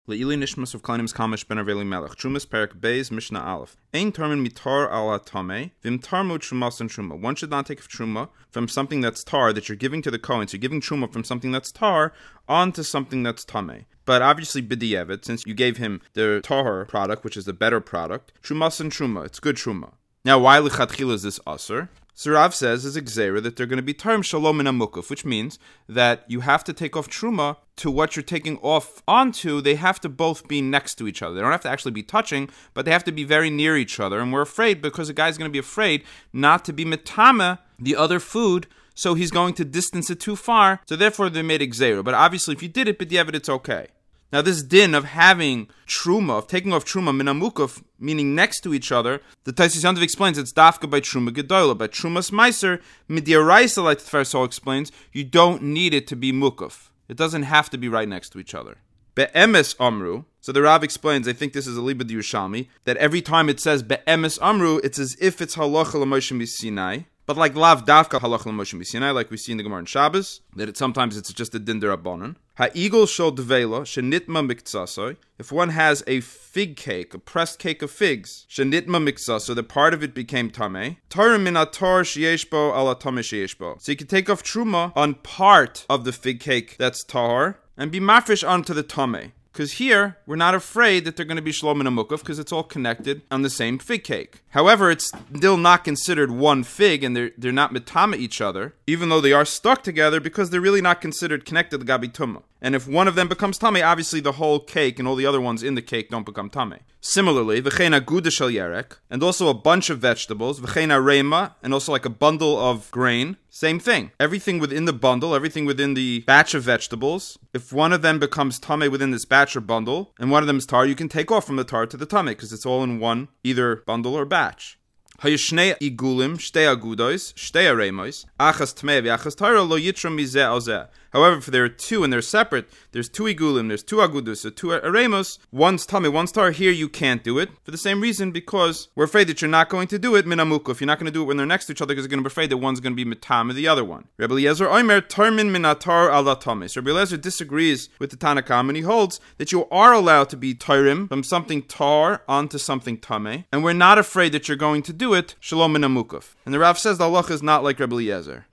Le'ili nishmas of klainim skamish ben Arveli Melech. Trumas perik beis Mishnah Aleph. Ein termin mitar ala tameh, vim tarmu trumas and truma. One should not take truma from something that's tar that you're giving to the Kohen. So you're giving truma from something that's tar onto something that's tameh. But obviously b'di'evet, since you gave him the tahor product, which is the better product, trumas and truma, it's good truma. Now, why lichatchila is this aser? So Rav says is a gzeira that they're going to be term shalom min hamukaf, which means that you have to take off truma to what you're taking off onto. They have to both be next to each other. They don't have to actually be touching, but they have to be very near each other. And we're afraid because the guy's going to be afraid not to be metame the other food, so he's going to distance it too far. So therefore they made a gzeira. But obviously if you did it b'di'evet, it's okay. Now this din of having truma, of taking off truma min hamukaf, meaning next to each other, the Taisus Yantav explains it's dafka by truma gedola. By trumas meiser, midiaraisa, like the Tfersol explains, you don't need it to be mukaf. It doesn't have to be right next to each other. Be'emes amru, so the Rav explains, I think this is a Libad Yerushalmi, that every time it says be'emes amru, it's as if it's halacha l'Moshe Sinai. But like lav davka halacha l'Moshe Sinai, like we see in the Gemara in Shabbos, that sometimes it's just a din derabanan. Ha'igol shel devela shenitma miktsasoi. If one has a fig cake, a pressed cake of figs, shenitma miktsasoi, the part of it became tameh. Tarim min atar sheyeshbo ala tameh sheyeshbo. So you can take off truma on part of the fig cake that's tahor and be mafresh onto the tameh. Because here, we're not afraid that they're going to be shalom and amukaf because it's all connected on the same fig cake. However, it's still not considered one fig and they're not mitama each other, even though they are stuck together because they're really not considered connected to gabi tumah. And if one of them becomes tameh, obviously the whole cake and all the other ones in the cake don't become tameh. Similarly, v'chein aguda shel yerek, and also a bunch of vegetables, v'chein arema, and also like a bundle of grain. Same thing. Everything within the bundle, everything within the batch of vegetables, if one of them becomes tameh within this batch or bundle, and one of them is tar, you can take off from the tar to the tameh, because it's all in one, either bundle or batch. Hayishnei igulim, shtei agudos, shtei aremois, achas tmei v'achas tara lo yitram mizeh al zeh. However, if there are two and they're separate, there's two igulim, there's two agudus, so two aremos, one's tameh, one's tar. Here you can't do it for the same reason, because we're afraid that you're not going to do it min hamukaf. You're not going to do it when they're next to each other because you're going to be afraid that one's going to be mitam the other one. Rebbe Eliezer oimer tarmin min atar ala tameh. So Rebbe Eliezer disagrees with the Tanna Kamma, and he holds that you are allowed to be tarim from something tar onto something tameh, and we're not afraid that you're going to do it shalom min hamukaf. And the Rav says the halacha is not like Rebbe Eliezer.